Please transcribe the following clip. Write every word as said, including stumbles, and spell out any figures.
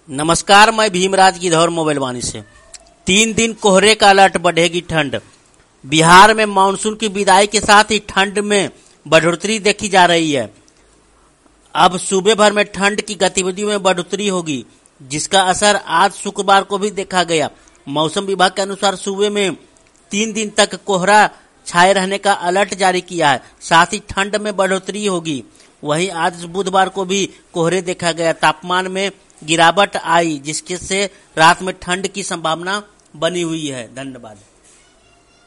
नमस्कार, मैं भीमराज गिद्धौर मोबाइल वाणी से। तीन दिन कोहरे का अलर्ट, बढ़ेगी ठंड। बिहार में मानसून की विदाई के साथ ही ठंड में बढ़ोतरी देखी जा रही है। अब सूबे भर में ठंड की गतिविधियों में बढ़ोतरी होगी, जिसका असर आज शुक्रवार को भी देखा गया। मौसम विभाग के अनुसार सूबे में तीन दिन तक कोहरा छाए रहने का अलर्ट जारी किया है। साथ ही ठंड में बढ़ोतरी होगी। वहीं आज बुधवार को भी कोहरे देखा गया। तापमान में गिरावट आई, जिसके से रात में ठंड की संभावना बनी हुई है। धन्यवाद।